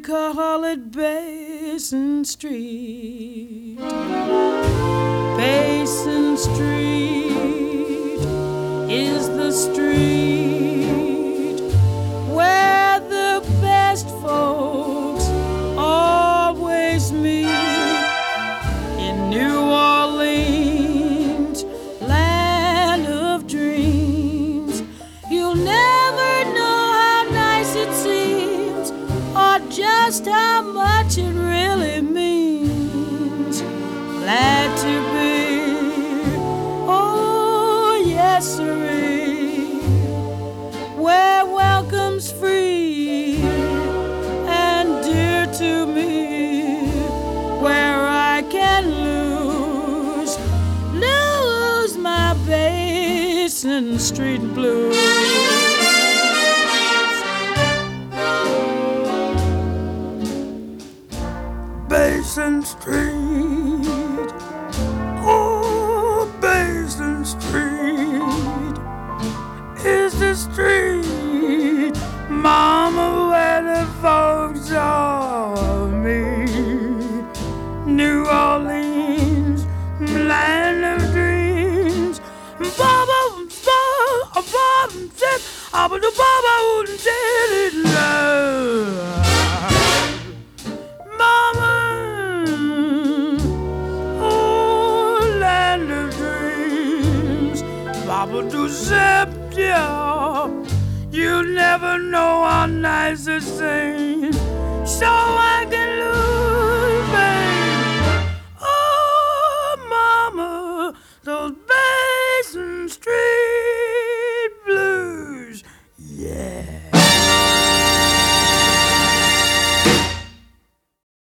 call it Basin Street. Basin Street is the street where the best folks always meet. In New Orleans, land of dreams, you'll never know how nice it seems or just how much it really means. Glad to be, oh yes sirree, where welcome's free and dear to me, where I can lose my Basin Street blues. Basin Street, oh, Basin Street is the street, mama, where the folks all meet. New Orleans, land of dreams, Baba, Mama, oh, land of dreams, Baba do Septia. You never know how nice it seems, so I can lose, babe. Oh, Mama, those Basin Street blues, yeah.